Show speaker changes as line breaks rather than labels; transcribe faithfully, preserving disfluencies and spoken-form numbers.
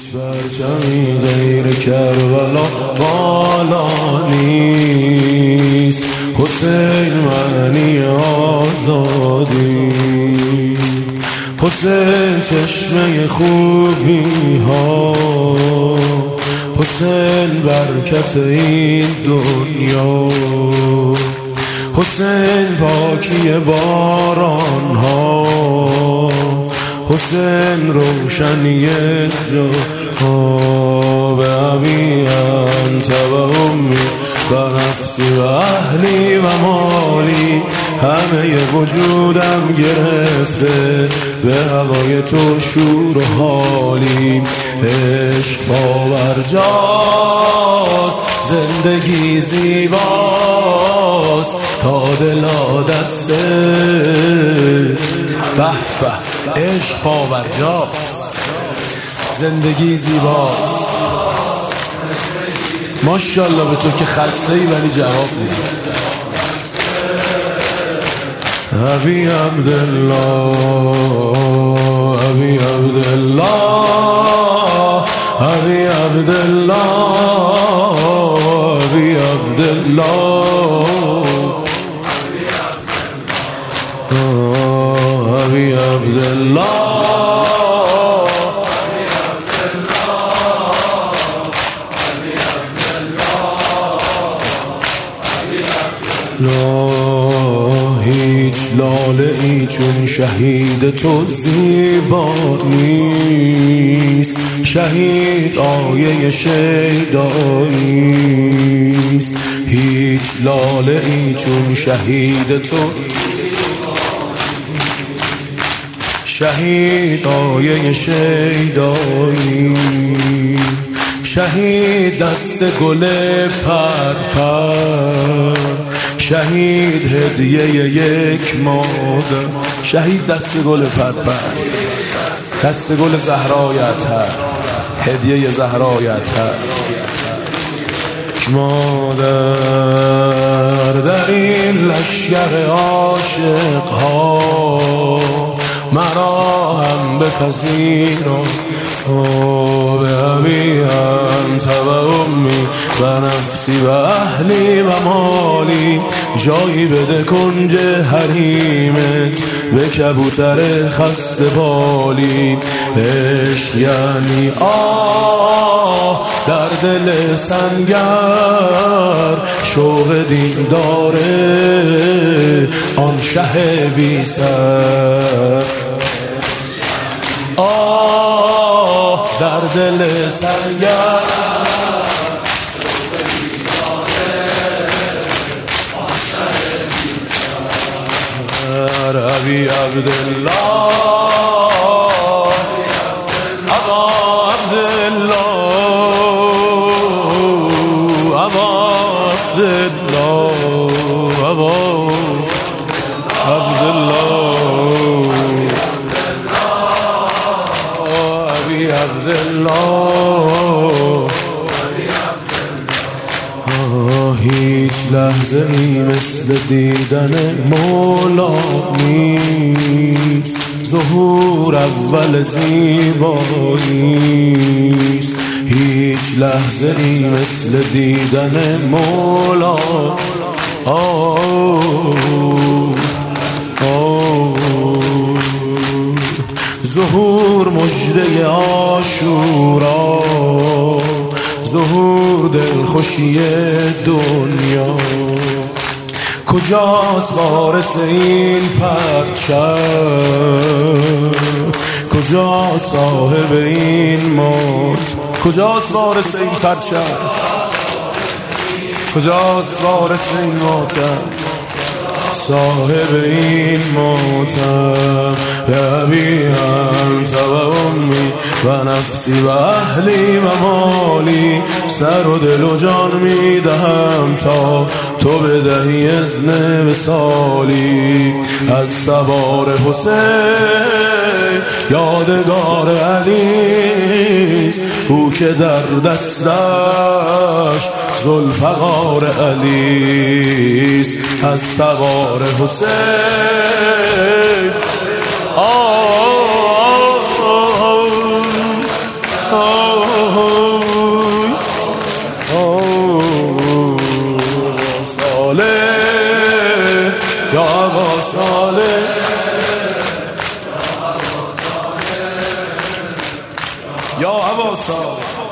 برچمی غیر کربلا بالا نیست. حسین معنی آزادی، حسین چشمه خوبی ها، حسین برکت این دنیا، حسین پاکی باران ها، حسین روشنی جا. به ابی انت و امی و نفسی و اهلی و مالی، همه وجودم گرفته به هوای تو شور و حالی. عشق باورجاست، زندگی زیباست، تا دلا دسته. به به عشق باورجاست، زندگی زیباست. ماشاءالله به تو که خسته‌ای ولی جواب میدی. ابی عبدالله، ابی عبدالله، ابی عبدالله، ابی عبدالله، ابی عبدالله. لا هیچ لاله ای چون شهید تو زیبا نیست. شهید آیه شیداییست. هیچ لاله ای چون شهید تو، شهید آیه شیدایی. شهید دست گل پرپر، شهید هدیه یک مادر. شهید دست گل پرپر، دست گل زهرای اطهر، هدیه زهرای اطهر. مادر در این لشگر عاشق ها، مرا هم بپذیرا. به ابی انت و امی و نفسی و اهلی و مالی، جایی بده کنج حریمت به کبوتر خسته بالی. عشق یعنی آه در دل سنگر، شوق دین داره آن شه بی سر. آه در دل سنگر، ابی عبدالله، ابا عبدالله، ابا عبدالله، ابا عبدالله، ابی عبدالله. هیچ لحظه ای مثل دیدن مولا نیست. ظهور اول زیباییست. هیچ لحظه ای مثل دیدن مولا. ظهور مژده عاشورا، ظهور دلخوشی دنیا. کجاست وارث این پرچم، کجاست صاحب این موت؟ کجاست وارث این پرچم، کجاست وارث این موتم؟ صاحب این موتم. به ابی انت و امی و نفسی و اهلی و مالی، سر و دل و جان میدهم تا تو بدهی اذن وصالی. از تبار حسین یادگار علیست، او که در دستش ذوالفقار علیست. از تبار حسین آه آه آه آه صالح یا ابا صالح یا ابا صالح